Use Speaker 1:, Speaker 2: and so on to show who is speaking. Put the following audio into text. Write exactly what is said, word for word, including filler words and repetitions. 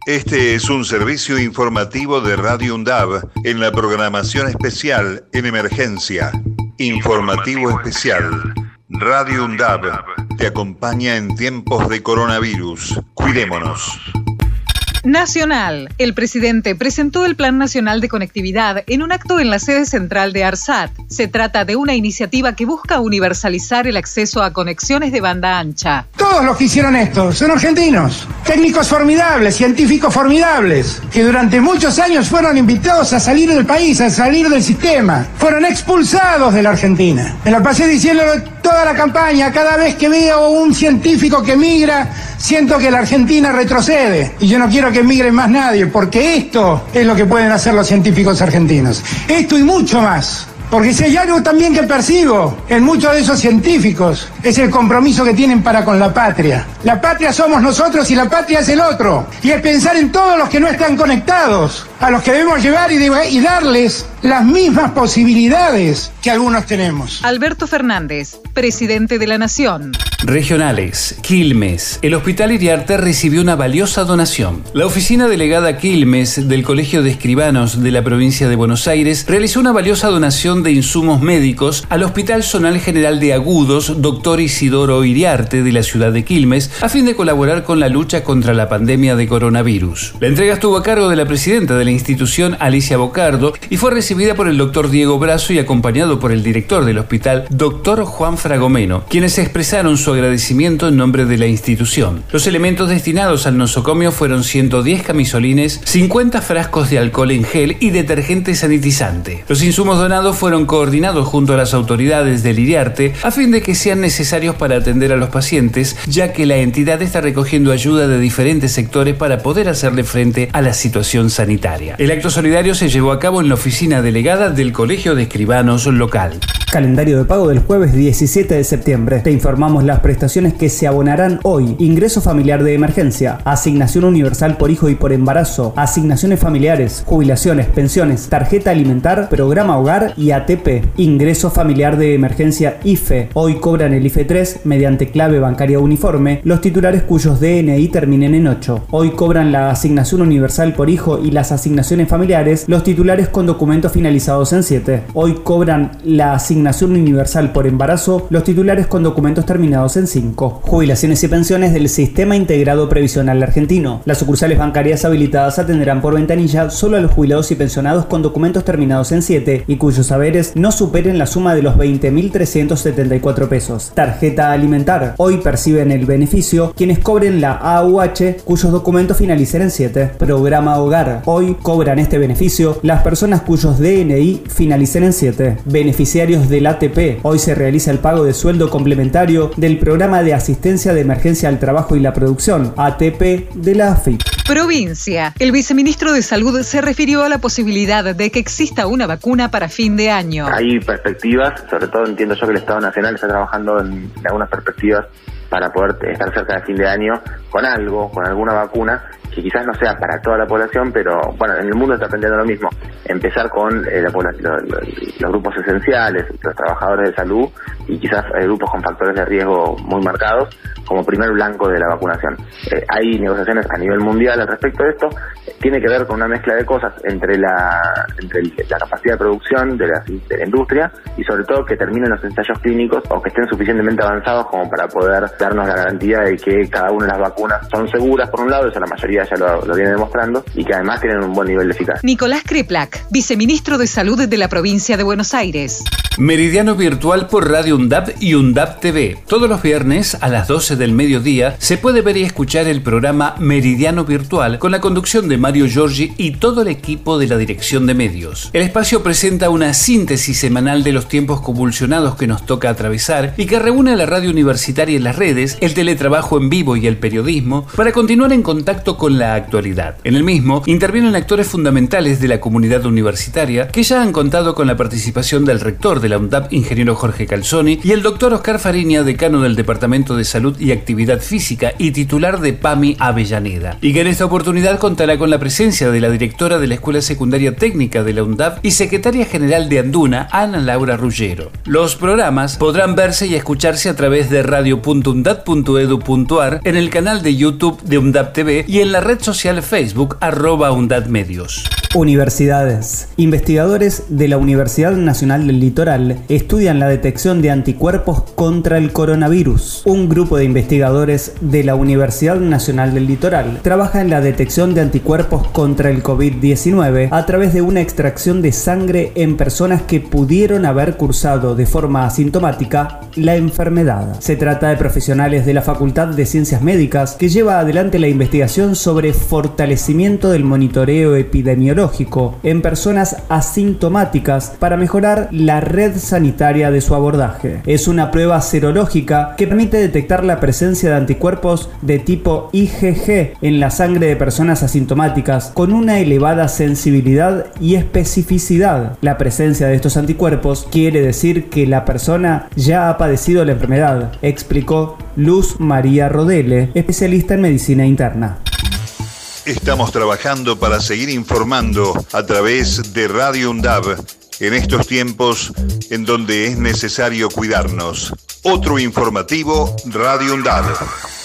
Speaker 1: Este es un servicio informativo de Radio UNDAB en la programación especial en emergencia. Informativo especial. Radio UNDAB te acompaña en tiempos de coronavirus. Cuidémonos.
Speaker 2: Nacional. El presidente presentó el Plan Nacional de Conectividad en un acto en la sede central de ARSAT. Se trata de una iniciativa que busca universalizar el acceso a conexiones de banda ancha.
Speaker 3: Todos los que hicieron esto son argentinos, técnicos formidables, científicos formidables, que durante muchos años fueron invitados a salir del país, a salir del sistema. Fueron expulsados de la Argentina. Me la pasé diciéndolo toda la campaña. Cada vez que veo un científico que migra, siento que la Argentina retrocede. Y yo no quiero que migre más nadie, porque esto es lo que pueden hacer los científicos argentinos. Esto y mucho más. Porque si hay algo también que percibo en muchos de esos científicos, es el compromiso que tienen para con la patria. La patria somos nosotros y la patria es el otro. Y es pensar en todos los que no están conectados, a los que debemos llevar y, de, y darles las mismas posibilidades que algunos tenemos.
Speaker 2: Alberto Fernández, presidente de la Nación.
Speaker 4: Regionales. Quilmes. El Hospital Iriarte recibió una valiosa donación. La oficina delegada Quilmes del Colegio de Escribanos de la provincia de Buenos Aires realizó una valiosa donación de insumos médicos al Hospital Zonal General de Agudos Doctor Isidoro Iriarte de la ciudad de Quilmes a fin de colaborar con la lucha contra la pandemia de coronavirus. La entrega estuvo a cargo de la presidenta de la institución, Alicia Bocardo, y fue recibida por el doctor Diego Brazo y acompañado por el director del hospital, doctor Juan Fragomeno, quienes expresaron su agradecimiento en nombre de la institución. Los elementos destinados al nosocomio fueron ciento diez camisolines, cincuenta frascos de alcohol en gel y detergente sanitizante. Los insumos donados fueron coordinados junto a las autoridades del Iriarte a fin de que sean necesarios para atender a los pacientes, ya que la entidad está recogiendo ayuda de diferentes sectores para poder hacerle frente a la situación sanitaria. El acto solidario se llevó a cabo en la oficina delegada del Colegio de Escribanos local.
Speaker 5: Calendario de pago del jueves diecisiete de septiembre. Te informamos las prestaciones que se abonarán hoy. Ingreso familiar de emergencia, asignación universal por hijo y por embarazo, asignaciones familiares, jubilaciones, pensiones, tarjeta alimentar, programa hogar y A T P. Ingreso familiar de emergencia I F E. Hoy cobran el I F E tres mediante clave bancaria uniforme los titulares cuyos D N I terminen en ocho. Hoy cobran la asignación universal por hijo y las asignaciones familiares los titulares con documentos finalizados en siete. Hoy cobran la asignación universal por embarazo los titulares con documentos terminados en cinco. Jubilaciones y pensiones del Sistema Integrado Previsional Argentino. Las sucursales bancarias habilitadas atenderán por ventanilla solo a los jubilados y pensionados con documentos terminados en siete y cuyos saberes no superen la suma de los veinte mil trescientos setenta y cuatro pesos. Tarjeta alimentar. Hoy perciben el beneficio quienes cobren la A U H cuyos documentos finalicen en siete. Programa hogar. Hoy cobran este beneficio las personas cuyos D N I finalicen en siete. Beneficiarios del A T P. Hoy se realiza el pago de sueldo complementario del Programa de Asistencia de Emergencia al Trabajo y la Producción, A T P, de la A F I P.
Speaker 2: Provincia. El viceministro de Salud se refirió a la posibilidad de que exista una vacuna para fin de año.
Speaker 6: Hay perspectivas, sobre todo entiendo yo que el Estado Nacional está trabajando en, en algunas perspectivas para poder estar cerca de fin de año con algo, con alguna vacuna, que quizás no sea para toda la población, pero bueno, en el mundo está aprendiendo lo mismo. Empezar con eh, la población, los, los, los grupos esenciales, los trabajadores de salud y quizás eh, grupos con factores de riesgo muy marcados como primer blanco de la vacunación. Eh, hay negociaciones a nivel mundial al respecto de esto. Tiene que ver con una mezcla de cosas entre la entre el, la capacidad de producción de la, de la industria y sobre todo que terminen los ensayos clínicos o que estén suficientemente avanzados como para poder darnos la garantía de que cada una de las vacunas son seguras por un lado, eso la mayoría ya lo, lo viene demostrando, y que además tienen un buen nivel de eficacia.
Speaker 2: Nicolás Kreplak, viceministro de Salud de la provincia de Buenos Aires.
Speaker 4: Meridiano virtual por Radio UNDAB y UNDAB T V. Todos los viernes a las doce del mediodía se puede ver y escuchar el programa Meridiano Virtual con la conducción de Mario Giorgi y todo el equipo de la Dirección de Medios. El espacio presenta una síntesis semanal de los tiempos convulsionados que nos toca atravesar y que reúne a la radio universitaria en las redes, el teletrabajo en vivo y el periodismo para continuar en contacto con la actualidad. En el mismo intervienen actores fundamentales de la comunidad universitaria que ya han contado con la participación del rector de la UNDAB, ingeniero Jorge Calzoni, y el doctor Oscar Fariña, decano del Departamento de Salud y Actividad Física y titular de PAMI Avellaneda, y que en esta oportunidad contará con la la presencia de la directora de la Escuela Secundaria Técnica de la UNDAB y secretaria general de Anduna, Ana Laura Ruggero. Los programas podrán verse y escucharse a través de radio punto undad punto edu punto ar, en el canal de YouTube de UNDAB T V y en la red social Facebook arroba UNDAB Medios.
Speaker 5: Universidades. Investigadores de la Universidad Nacional del Litoral estudian la detección de anticuerpos contra el coronavirus. Un grupo de investigadores de la Universidad Nacional del Litoral trabaja en la detección de anticuerpos contra el COVID diecinueve a través de una extracción de sangre en personas que pudieron haber cursado de forma asintomática la enfermedad. Se trata de profesionales de la Facultad de Ciencias Médicas que lleva adelante la investigación sobre fortalecimiento del monitoreo epidemiológico en personas asintomáticas para mejorar la red sanitaria de su abordaje. Es una prueba serológica que permite detectar la presencia de anticuerpos de tipo I G G en la sangre de personas asintomáticas con una elevada sensibilidad y especificidad. La presencia de estos anticuerpos quiere decir que la persona ya ha padecido la enfermedad, explicó Luz María Rodele, especialista en medicina interna.
Speaker 1: Estamos trabajando para seguir informando a través de Radio UNDAB en estos tiempos en donde es necesario cuidarnos. Otro informativo, Radio UNDAB.